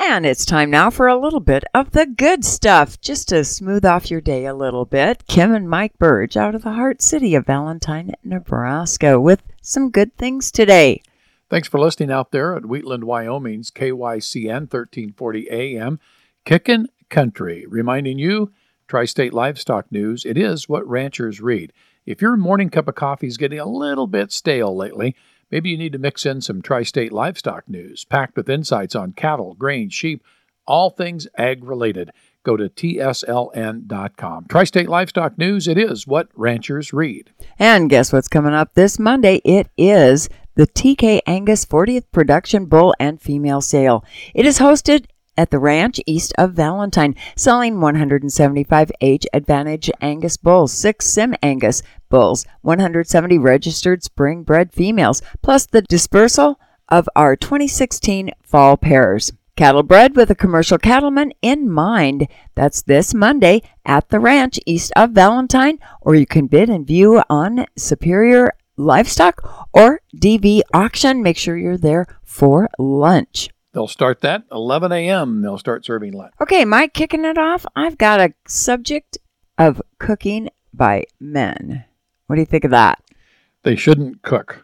And it's time now for a little bit of the good stuff, just to smooth off your day a little bit. Kim and Mike Burge out of the heart city of Valentine, Nebraska, with some good things today. Thanks for listening out there at Wheatland, Wyoming's KYCN 1340 AM, Kickin' Country, reminding you, Tri-State Livestock News, it is what ranchers read. If your morning cup of coffee is getting a little bit stale lately, maybe you need to mix in some Tri-State Livestock News, packed with insights on cattle, grain, sheep, all things ag-related. Go to tsln.com. Tri-State Livestock News, it is what ranchers read. And guess what's coming up this Monday? It is the TK Angus 40th Production Bull and Female Sale. It is hosted at the ranch east of Valentine, selling 175 age advantage Angus bulls, 6 Sim Angus bulls, 170 registered spring bred females, plus the dispersal of our 2016 fall pairs. Cattle bred with a commercial cattleman in mind. That's this Monday at the ranch east of Valentine, or you can bid and view on Superior Livestock or DV Auction. Make sure you're there for lunch. They'll start that 11 a.m. They'll start serving lunch. Okay, Mike, kicking it off, I've got a subject of cooking by men. What do you think of that? They shouldn't cook.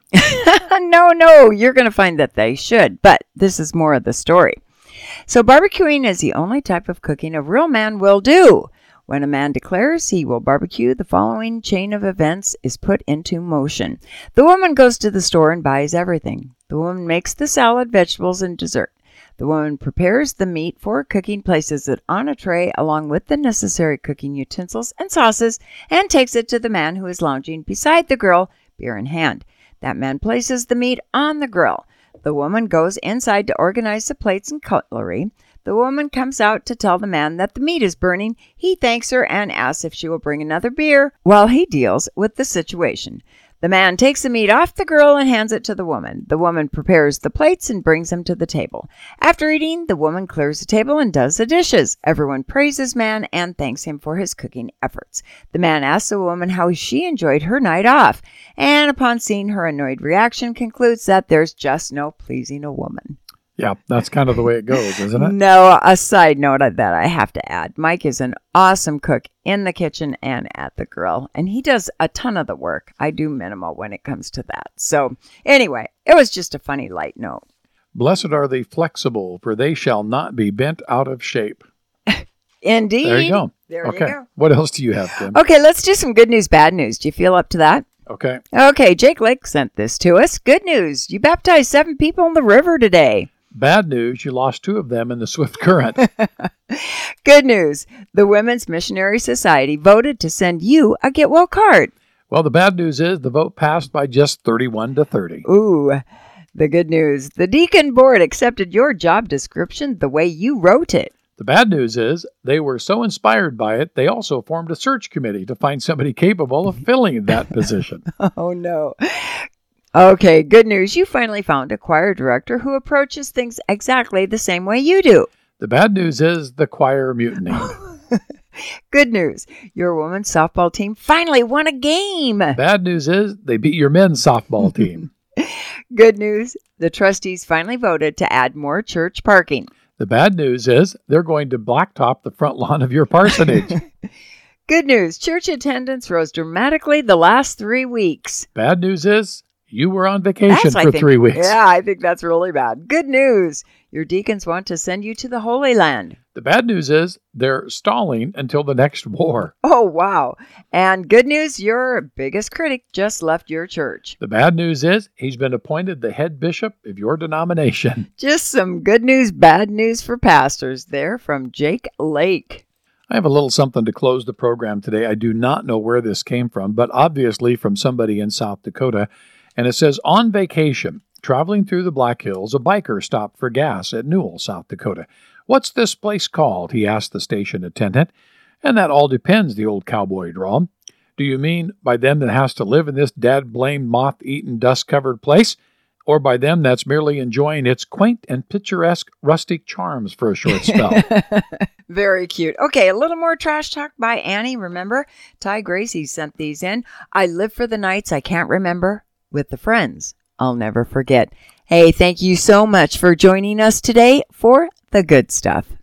No, you're going to find that they should, but this is more of the story. So barbecuing is the only type of cooking a real man will do. When a man declares he will barbecue, the following chain of events is put into motion. The woman goes to the store and buys everything. The woman makes the salad, vegetables, and dessert. The woman prepares the meat for cooking, places it on a tray along with the necessary cooking utensils and sauces, and takes it to the man who is lounging beside the grill, beer in hand. That man places the meat on the grill. The woman goes inside to organize the plates and cutlery. The woman comes out to tell the man that the meat is burning. He thanks her and asks if she will bring another beer while he deals with the situation. The man takes the meat off the grill and hands it to the woman. The woman prepares the plates and brings them to the table. After eating, the woman clears the table and does the dishes. Everyone praises man and thanks him for his cooking efforts. The man asks the woman how she enjoyed her night off, and upon seeing her annoyed reaction, concludes that there's just no pleasing a woman. Yeah, that's kind of the way it goes, isn't it? No, a side note that I have to add. Mike is an awesome cook in the kitchen and at the grill, and he does a ton of the work. I do minimal when it comes to that. So anyway, it was just a funny light note. Blessed are the flexible, for they shall not be bent out of shape. Indeed. There you go. There okay. you go. What else do you have, Kim? Okay, let's do some good news, bad news. Do you feel up to that? Okay. Okay, Jake Lake sent this to us. Good news. You baptized 7 people in the river today. Bad news, you lost 2 of them in the swift current. Good news. The Women's Missionary Society voted to send you a Get Well card. Well, the bad news is the vote passed by just 31 to 30. Ooh, the good news. The Deacon Board accepted your job description the way you wrote it. The bad news is they were so inspired by it, they also formed a search committee to find somebody capable of filling that position. Oh, no. Okay, good news. You finally found a choir director who approaches things exactly the same way you do. The bad news is the choir mutiny. Good news. Your women's softball team finally won a game. Bad news is they beat your men's softball team. Good news. The trustees finally voted to add more church parking. The bad news is they're going to blacktop the front lawn of your parsonage. Good news. Church attendance rose dramatically the last 3 weeks. Bad news is you were on vacation for 3 weeks. Yeah, I think that's really bad. Good news. Your deacons want to send you to the Holy Land. The bad news is they're stalling until the next war. Oh, wow. And good news, your biggest critic just left your church. The bad news is he's been appointed the head bishop of your denomination. Just some good news, bad news for pastors there from Jake Lake. I have a little something to close the program today. I do not know where this came from, but obviously from somebody in South Dakota. And it says, on vacation, traveling through the Black Hills, a biker stopped for gas at Newell, South Dakota. What's this place called? He asked the station attendant. And that all depends, the old cowboy drawled. Do you mean by them that has to live in this dad-blamed, moth-eaten, dust-covered place? Or by them that's merely enjoying its quaint and picturesque rustic charms for a short spell? Very cute. Okay, a little more trash talk by Annie. Remember, Ty Gracie sent these in. I live for the nights I can't remember with the friends I'll never forget. Hey, thank you so much for joining us today for the good stuff.